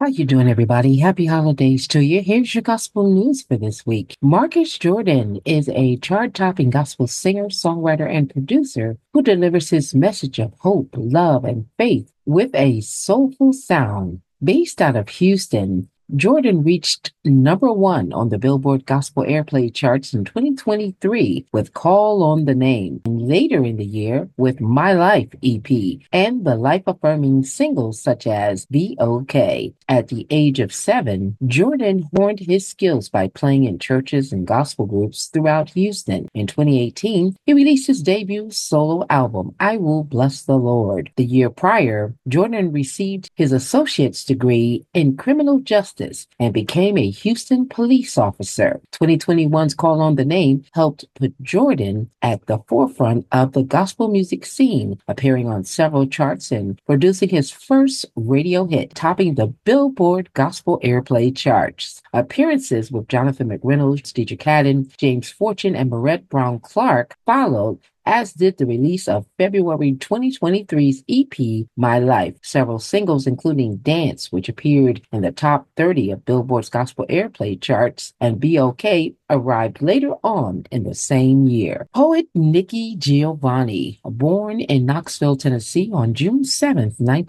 How you doing, everybody? Happy holidays to you. Here's your gospel news for this week. Marcus Jordan is a chart-topping gospel singer, songwriter, and producer who delivers his message of hope, love, and faith with a soulful sound. Based out of Houston, Jordan reached number one on the Billboard Gospel Airplay charts in 2023 with Call on the Name, and later in the year with My Life EP and the life-affirming singles such as Be Okay. At the age of 7, Jordan honed his skills by playing in churches and gospel groups throughout Houston. In 2018, he released his debut solo album, I Will Bless the Lord. The year prior, Jordan received his associate's degree in criminal justice and became a Houston police officer. 2021's Call on the Name helped put Jordan at the forefront of the gospel music scene, appearing on several charts and producing his first radio hit, topping the Billboard Gospel Airplay charts. Appearances with Jonathan McReynolds, Deidre Cadden, James Fortune, and Barrett Brown Clark followed, as did the release of February 2023's EP, My Life. Several singles, including Dance, which appeared in the top 30 of Billboard's Gospel Airplay charts, and Be Okay, arrived later on in the same year. Poet Nikki Giovanni, born in Knoxville, Tennessee on June 7,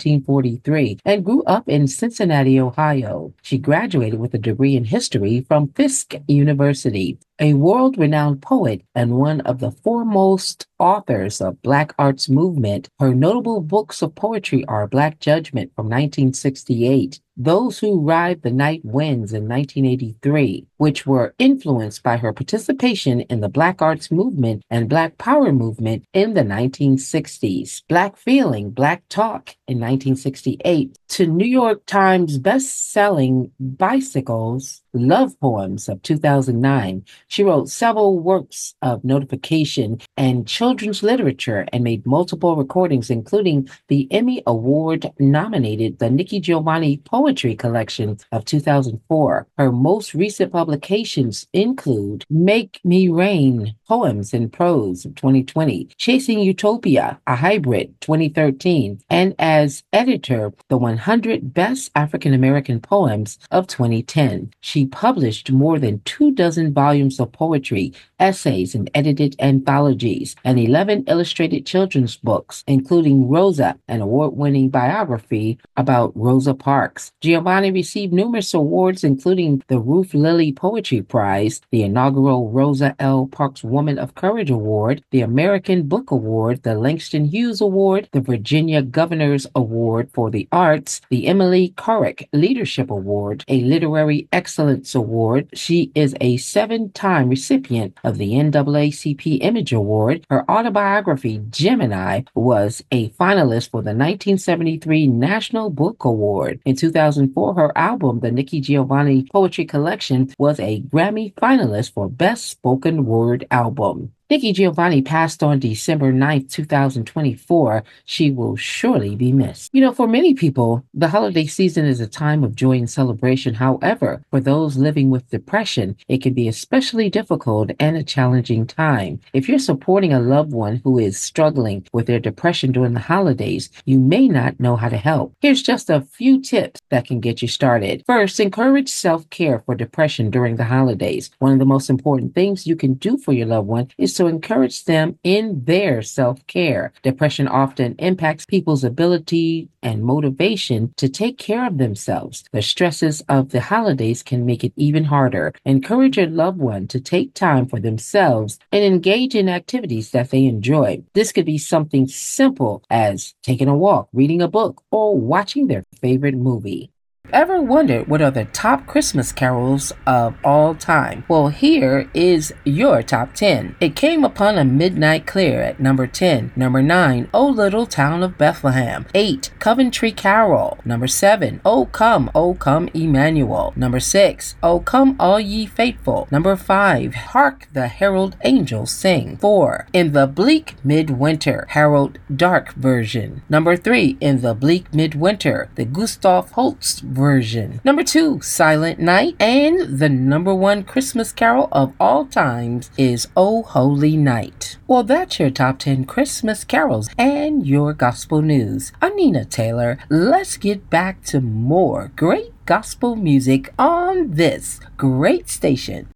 1943, and grew up in Cincinnati, Ohio. She graduated with a degree in history from Fisk University. A world-renowned poet and one of the foremost authors of Black arts movement, her notable books of poetry are Black Judgment from 1968, Those Who Ride the Night Winds in 1983, which were influenced by her participation in the Black arts movement and Black power movement in the 1960s, Black Feeling, Black Talk in 1968, to New York Times best-selling Bicycles, Love Poems of 2009. She wrote several works of notification and children's literature and made multiple recordings, including the Emmy Award-nominated The Nikki Giovanni Poetry Collection of 2004. Her most recent publications include Make Me Rain, Poems in Prose of 2020, Chasing Utopia, a Hybrid, 2013, and as editor, The 100 Best African American Poems of 2010. She published more than 24 volumes of poetry, essays, and edited anthologies, and 11 illustrated children's books, including Rosa, an award-winning biography about Rosa Parks. Giovanni received numerous awards, including the Ruth Lilly Poetry Prize, the inaugural Rosa L. Parks Woman of Courage Award, the American Book Award, the Langston Hughes Award, the Virginia Governor's Award for the Arts, the Emily Corrick Leadership Award, a Literary Excellence Award. She is a 7-time recipient of the NAACP Image Award. Her autobiography, Gemini, was a finalist for the 1973 National Book Award. In 2004, her album, The Nikki Giovanni Poetry Collection, was a Grammy finalist for Best Spoken Word Album. Nikki Giovanni passed on December 9th, 2024. She will surely be missed. For many people, the holiday season is a time of joy and celebration. However, for those living with depression, it can be especially difficult and a challenging time. If you're supporting a loved one who is struggling with their depression during the holidays, you may not know how to help. Here's just a few tips that can get you started. First, encourage self-care for depression during the holidays. One of the most important things you can do for your loved one is to encourage them in their self-care. Depression often impacts people's ability and motivation to take care of themselves. The stresses of the holidays can make it even harder. Encourage your loved one to take time for themselves and engage in activities that they enjoy. This could be something simple as taking a walk, reading a book, or watching their favorite movie. Ever wondered what are the top Christmas carols of all time? Well, here is your top 10. It Came Upon a Midnight Clear at number 10. Number 9, O Little Town of Bethlehem. 8, Coventry Carol. Number 7, O Come, Emmanuel. Number 6, O Come All Ye Faithful. Number 5, Hark the Herald Angels Sing. 4, In the Bleak Midwinter, Harold Dark version. Number 3, In the Bleak Midwinter, the Gustav Holst version. version. Number 2, Silent Night. And the number 1 Christmas carol of all times is O Holy Night. Well, that's your top 10 Christmas carols and your gospel news. I'm Nina Taylor. Let's get back to more great gospel music on this great station.